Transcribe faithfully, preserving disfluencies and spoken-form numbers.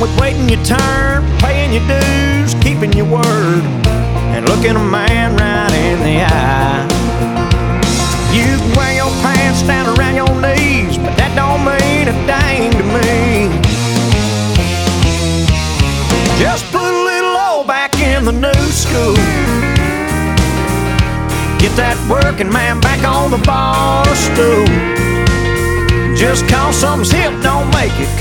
with waiting your turn, paying your dues, keeping your word, and looking a man right in the eye. You can wear your pants down around your knees, but that don't mean a dang to me. Just put a little old back in the new school. Get that working man back on the bar stool. Just cause something's hip don't make it